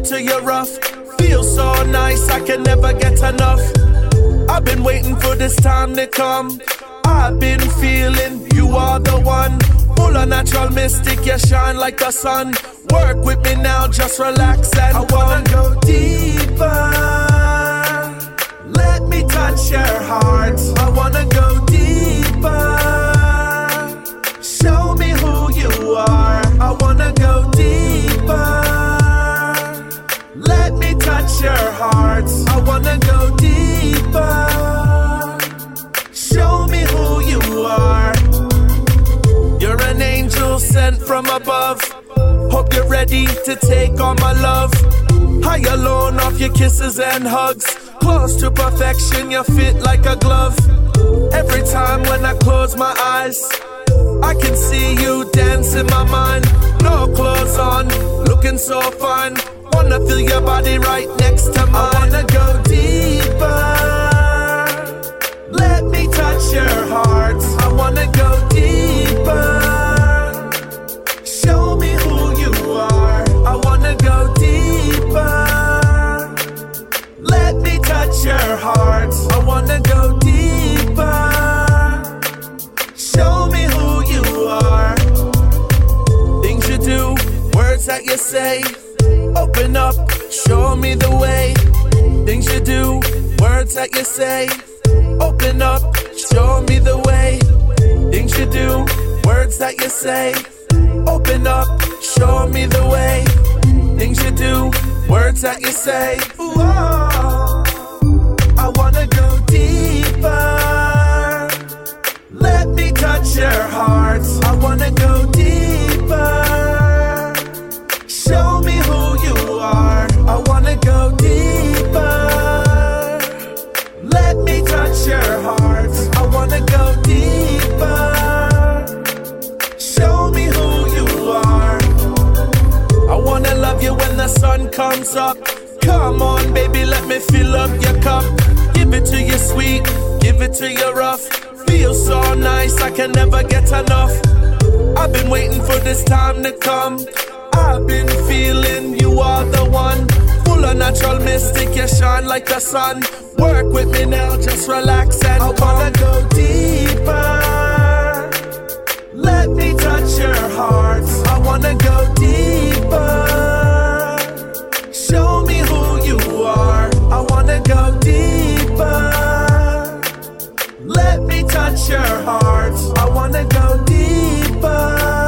to you rough. Feel so nice, I can never get enough. I've been waiting for this time to come. I've been feeling you are the one. Full of natural mystic, you shine like the sun. Work with me now, just relax and I wanna go deeper. Let me touch your heart. I wanna go deeper. Show me who you are. I wanna go deeper. Let me touch your heart. I wanna go deeper. Show me who you are. You're an angel sent from above. Hope you're ready to take on my love. High alone off your kisses and hugs. Close to perfection, you fit like a glove. Every time when I close my eyes, I can see you dance in my mind. No clothes on, looking so fine. Wanna feel your body right next to mine. I wanna go deeper. Let me touch your heart. I wanna go deeper. Show me who you are. I wanna go deeper. Let me touch your heart. I wanna go deeper. Show me who you are. Things you do, words that you say. Open up, show me the way. Things you do, words that you say. Open up, show me the way. Things you do, words that you say. Open up, show me the way. Things you do, words that you say. Whoa, I wanna go deeper. Let me touch your heart. I wanna go deeper. Show me who you are. I wanna go deeper. Let me touch your heart. I wanna go deeper. Show me who you are. I wanna love you when the sun comes up. Come on, baby, let me fill up your cup. Give it to you sweet, give it to you rough. Feel so nice, I can never get enough. I've been waiting for this time to come. I've been feeling you are the one. Full of natural mystic, you shine like the sun. Work with me now, just relax and I wanna go deeper. Let me touch your heart. I wanna go deeper. Show me who you are. I wanna go deeper. Let me touch your heart. I wanna go deeper.